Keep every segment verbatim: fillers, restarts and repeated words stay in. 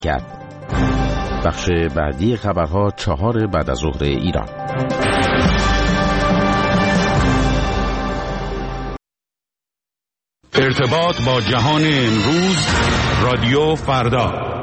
کرد. بخش بعدی خبرها چهار بعد از ظهر ایران. ارتباط با جهان امروز، رادیو فردا.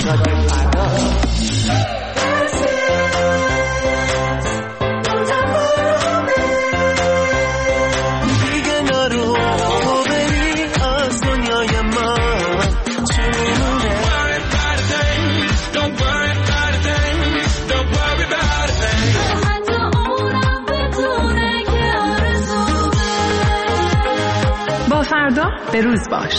رادیو فردا. فردا به روز باش.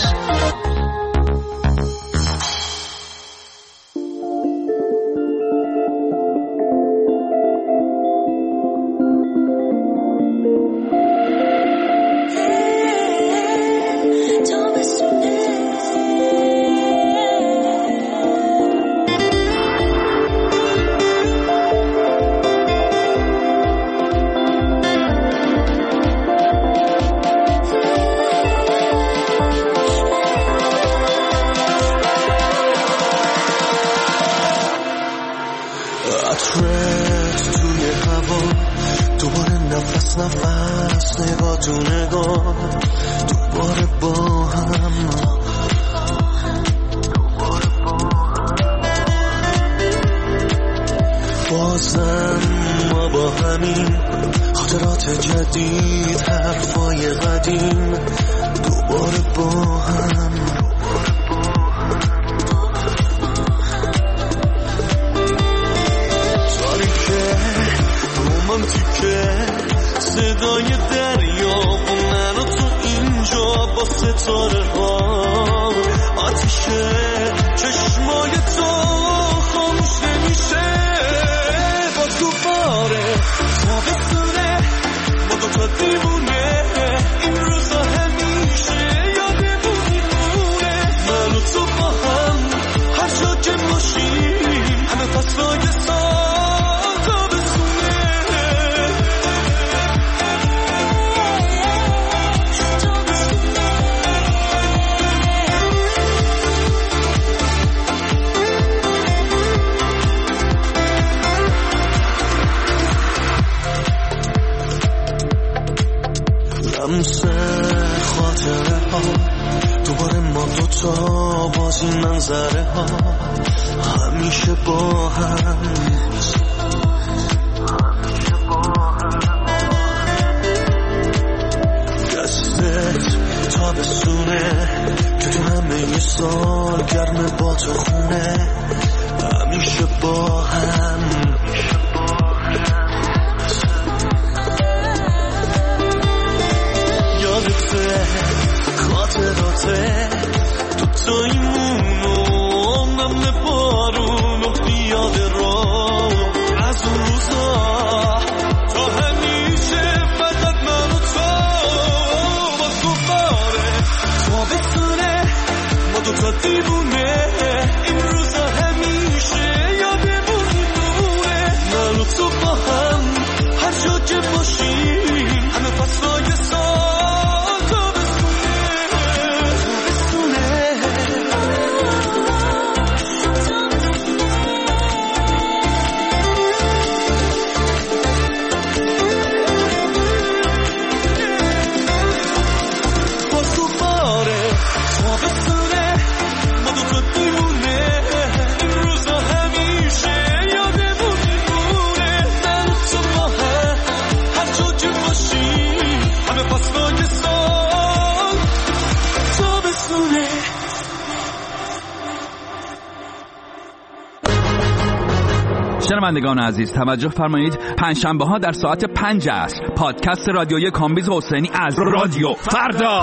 شنوندگان عزیز توجه فرمایید، پنجشنبه ها در ساعت پنج عصر پادکست رادیویی کامبیز حسینی از رادیو فردا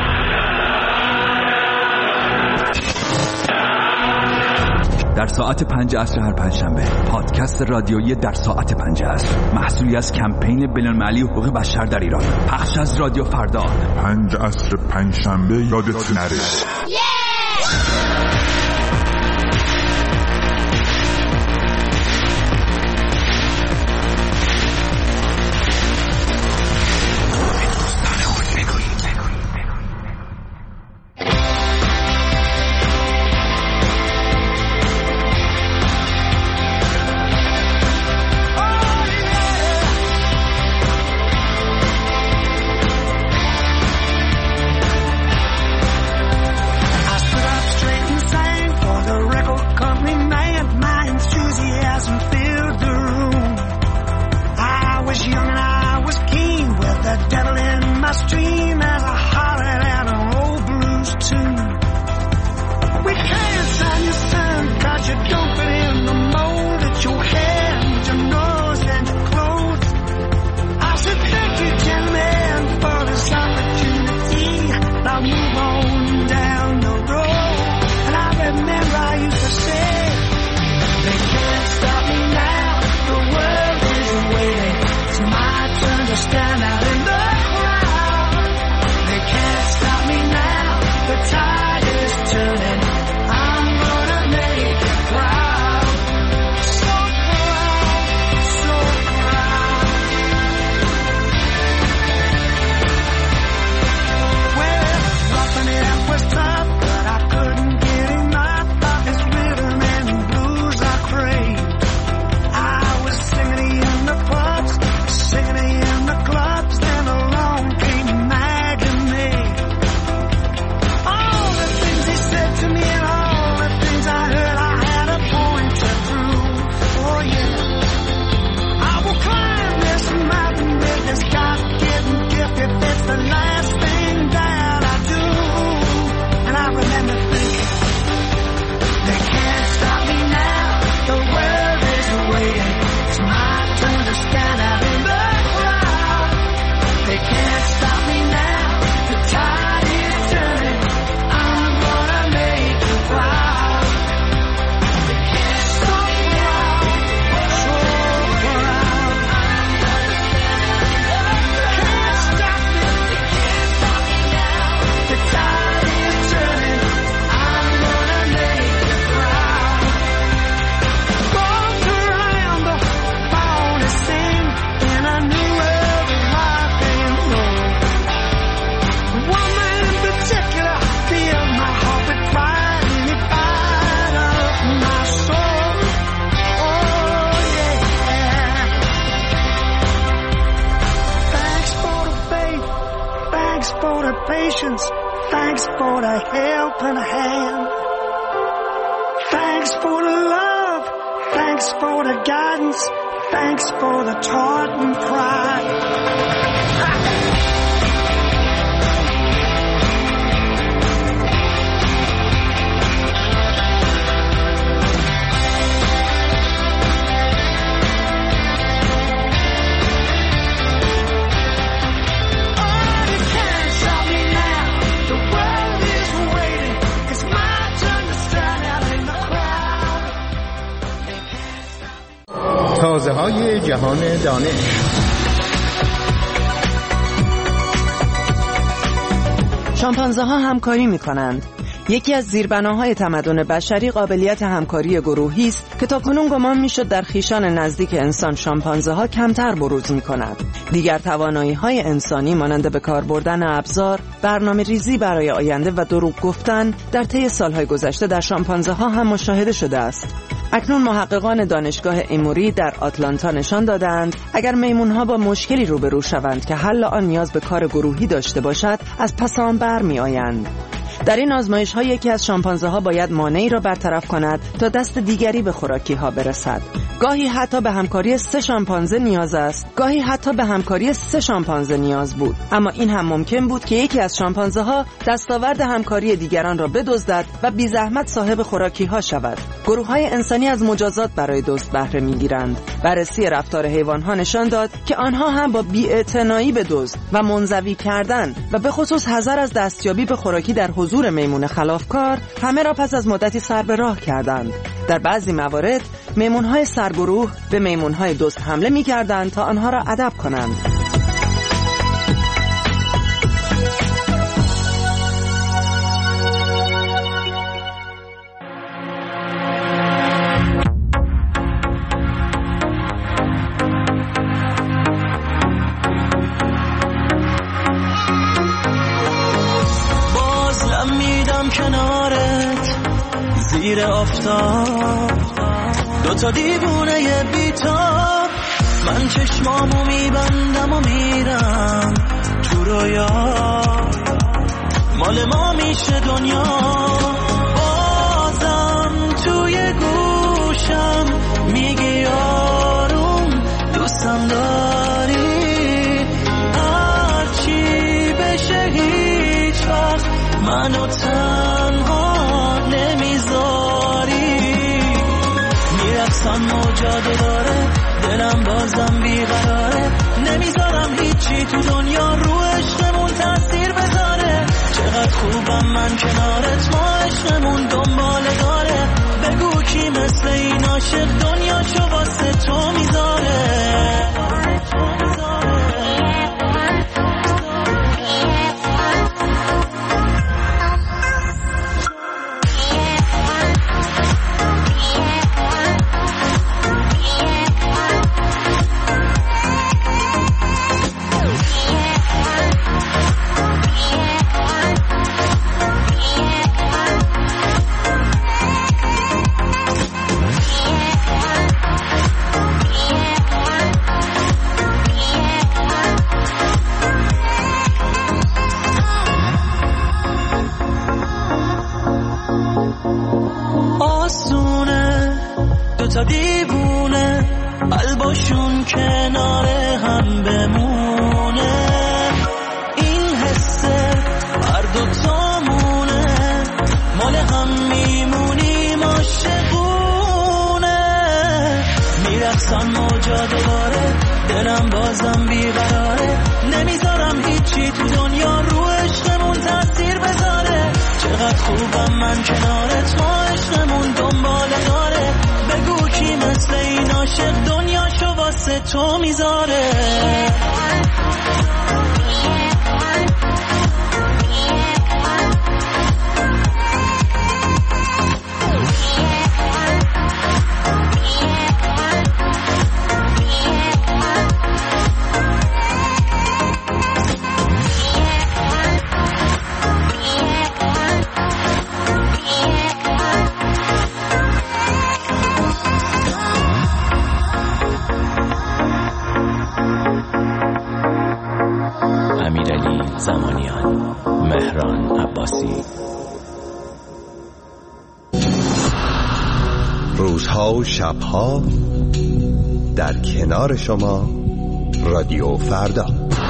در ساعت پنج عصر هر پنجشنبه پادکست رادیویی در ساعت پنج عصر محصولی از کمپین بین‌المللی حقوق بشر در ایران، پخش از رادیو فردا. پنج عصر پنجشنبه یادت نره. I'm stand out in the crowd. They can't stop me now. The tide is turning. I'm gonna make you proud. So proud, so proud. Well, roughing it up was tough, but I couldn't get enough of this rhythm and blues I crave. I was singing in the pubs, singing in the clubs, then along came Maggie. All the things he said to me and all the things I heard, I had a point to prove. Oh yeah, I will climb this mountain with this God-given gift if it's the last thing that I do. And I remember thinking, they can't stop me now. The world is waiting. It's my turn to stand out in the crowd. They can't stop me now. The tide is turning. I'm gonna make you proud. They can't stop me now. So proud. Can't stop me. They can't stop me now. The tide is turning. I'm gonna make you proud. Walk around the phone and sing in a new world of rock and roll. Woman in particular, feel my heart with pride and it fired up my soul. Oh yeah. Thanks for the faith, thanks for the patience, thanks for the helping hand. Thanks for the love, thanks for the guidance, thanks for the taught and pride. Oh, you can't stop me now. The world is waiting. It's my turn to stand out in the crowd. They can't stop me. تازه های جهان دانش. شامپانزه ها همکاری می کنند. یکی از زیربناهای تمدن بشری قابلیت همکاری گروهی است که تاکنون گمان میشد در خویشان نزدیک انسان شامپانزه ها کمتر بروز می کند. دیگر توانایی های انسانی مانند به کار بردن ابزار، برنامه ریزی برای آینده و دروغ گفتن در طی سالهای گذشته در شامپانزه ها هم مشاهده شده است. اکنون محققان دانشگاه ایموری در آتلانتا نشان دادند اگر میمون‌ها با مشکلی روبرو شوند که حل آن نیاز به کار گروهی داشته باشد، از پس آن برمی‌آیند. در این آزمایش‌ها یکی از شامپانزه‌ها باید مانعی را برطرف کند تا دست دیگری به خوراکی‌ها برسد. گاهی حتی به همکاری سه شامپانزه نیاز است، گاهی حتی به همکاری سه شامپانزه نیاز بود. اما این هم ممکن بود که یکی از شامپانزه‌ها دستاورد همکاری دیگران را بدزدد و بی زحمت صاحب خوراکی‌ها شود. گروه‌های انسانی از مجازات برای دزد بهره می‌گیرند. بررسی رفتار حیوان‌ها نشان داد که آنها هم با بی‌اعتنایی به دزد و منزوی کردن و به خصوص حذر از دستیابی به خوراکی در حضور میمون خلافکار همه را پس از مدتی سر به راه کردند. در بعضی موارد میمون‌های سرگروه به میمون‌های دزد حمله می‌کردند تا آنها را ادب کنند. کنارت زیر آفتاب دوتا دیوونه بیتاب من چشمامو میبندم و میرم تو رویا مال ما میشه دنیا بازم توی گوشم میگی آروم دوستم داری هرچی بشه هیچ وقت منو تنها نمیذاری میرقصم موجاده داره دلم بازم بیقراره نمیذارم هیچی تو دنیا رو عشقمون تاثیر بذاره چقدر خوبم من کنارت ما عشقمون دنباله داره بگو کی مثل این عاشق دنیا چو واسه تو میذاره تا دیوونه قلباشون کنار هم بمونه. این حسه هر دوتامونه مال هم میمونیم عاشقونه. میرقصن موجا دوباره دلم بازم بیقراره. نمیذارم هیچی تو دنیا رو عشقمون تاثیر بذاره. چقدر خوبم من کنارت ما عشقمون دنباله داره. بگو کی مثل این عاشق دنیاشو واسه تو میذاره. امیرعلی زمانیان، مهران عباسی. روزها و شبها در کنار شما رادیو فردا.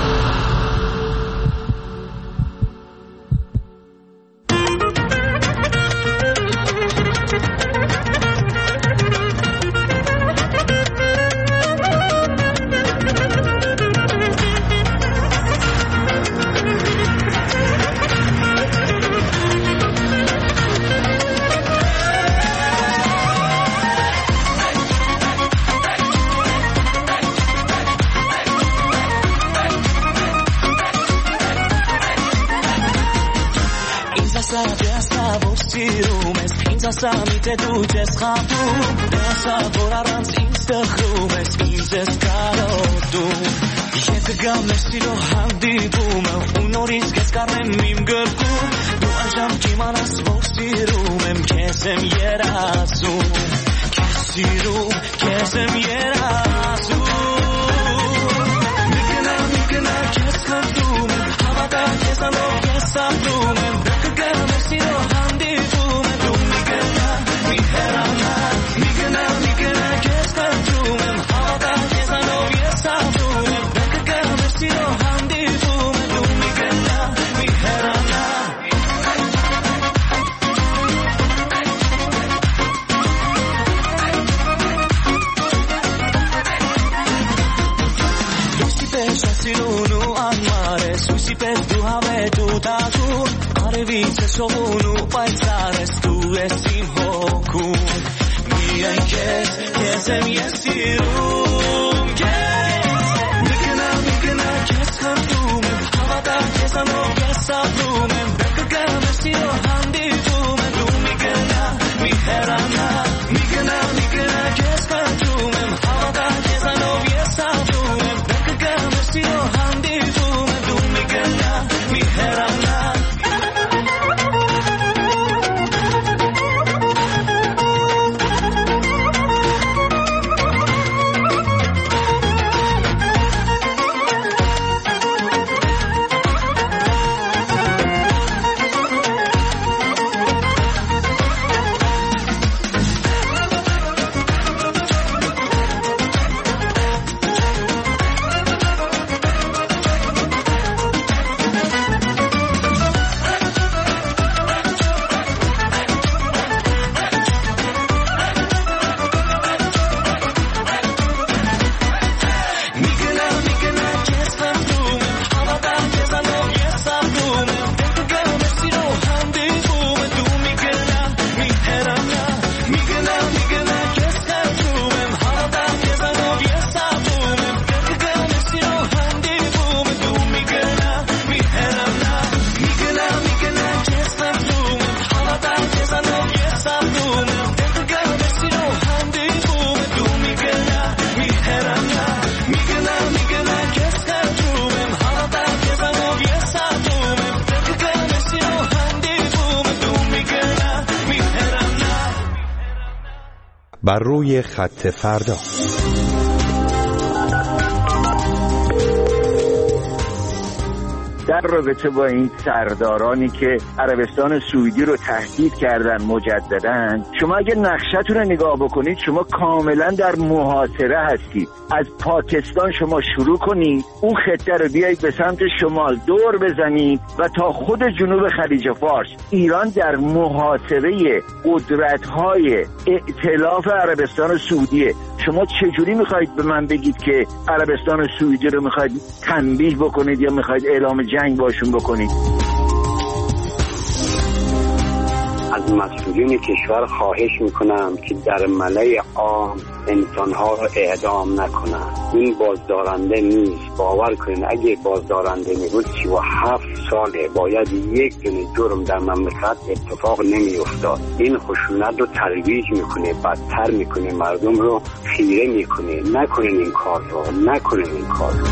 Samite duces khatu desa borarans instakhumes izes karotu yekgam estilo handibum unoris keskarem mimgerku du ajam kimanas vosirumem kesem yerasu kesiru kesem yerasu mikna mikna keskartum havada kesano kesabum bekgam estilo handibum Sogunu paisares tu esim hoku mi ay que que se mi esirum que mikna mikna que skantum havada que sano que sabum bekka mesiro handi tu me tu mikna mi herana mikna mikna que skantum havada que sano que sabum bekka mesiro handi tu me tu mikna mi herana. بر روی خط فردا. در رابطه با این سردارانی که عربستان سعودی رو تهدید کردن مجدداً، شما اگه نقشه‌تون رو نگاه بکنید شما کاملا در محاصره هستید. از پاکستان شما شروع کنید، اون خطه رو بیایید به سمت شمال دور بزنید و تا خود جنوب خلیج فارس. ایران در محاصره قدرت‌های ائتلاف عربستان سعودیه. شما چجوری میخواید به من بگید که عربستان سعودی رو میخواید تنبیه بکنید یا میخواید اعلام جنگ باشون بکنید؟ از مسئولین کشور خواهش میکنم که در ملأ عام انسانها رو اعدام نکنن. این بازدارنده نیست. باور کنین اگه بازدارنده میبود سی و هفت ساله باید یک دونه جرم در مملکت اتفاق نمیافتاد. این خشونت رو ترویج میکنه، بدتر میکنه، مردم رو خیره میکنه. نکنین این کار رو، نکنین این کار رو.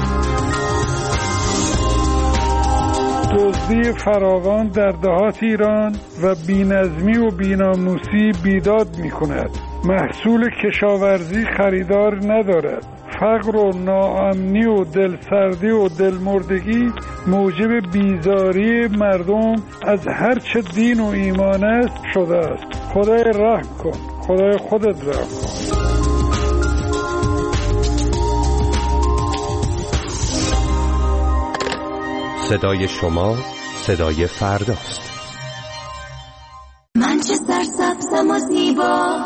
دزدی فراوان در دهات ایران و بی‌نظمی و بی‌ناموسی بیداد می‌کند. محصول کشاورزی خریدار ندارد. فقر و ناامنی و دلسردی و دلمردگی موجب بیزاری مردم از هر چه دین و ایمان است شده است. خدای رحم کن، خدای خودت رحم کن. صدای شما صدای فرداست. منچستر سبزم و زیبا،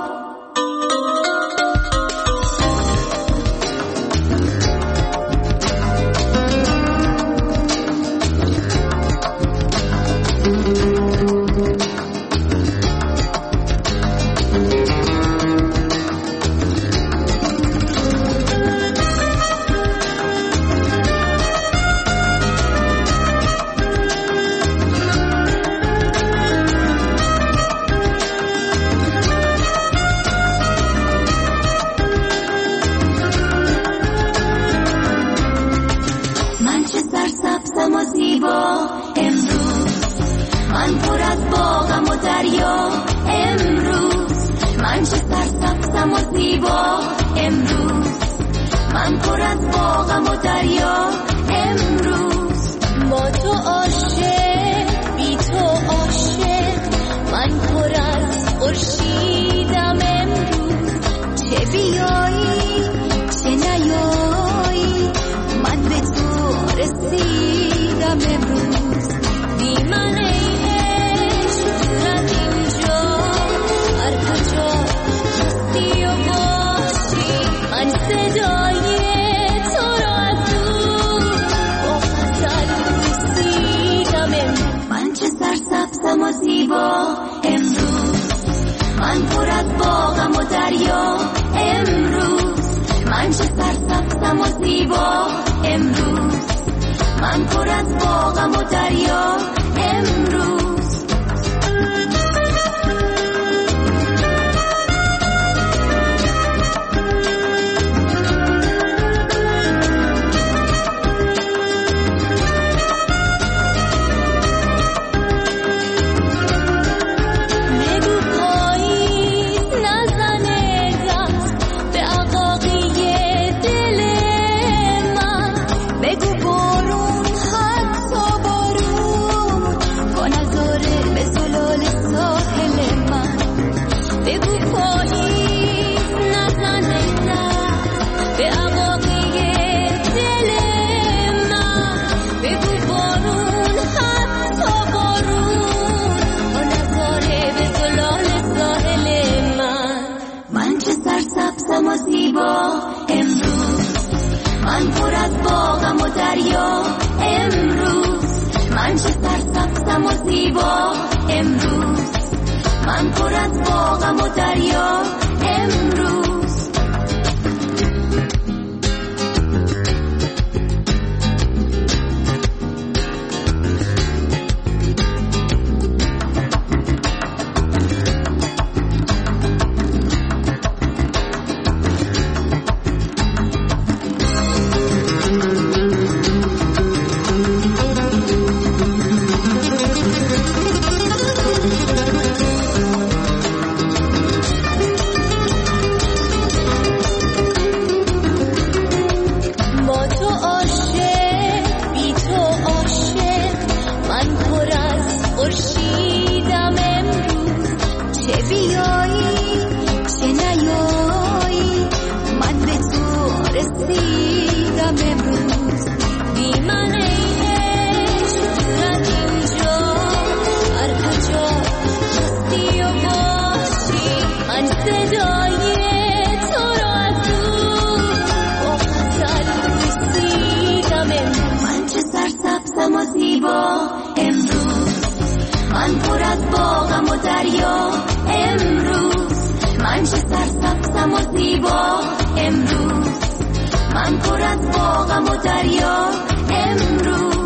زیبا امروز، من پر از باغم و دریا امروز، من چه سرسبزم و زیبا امروز، من پر از باغم و دریا امروز.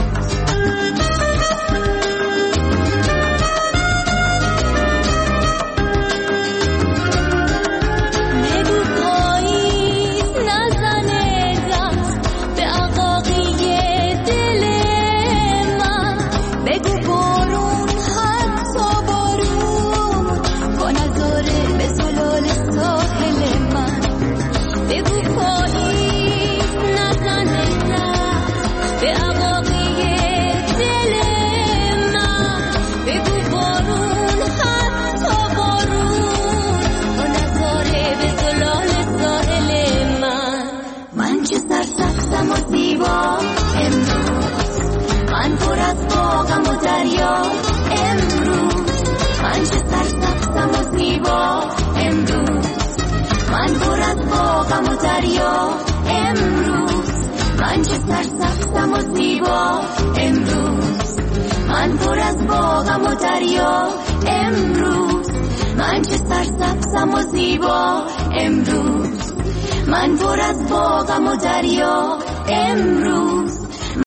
من پر از باغم و دریا امروز، من چه سرسبزم و زیبا امروز، من پر از باغم و دریا امروز، من چه سرسبزم و زیبا امروز، من پر از باغم و دریا امروز، من چه سرسبزم و زیبا امروز، من پر از باغم و دریا امروز.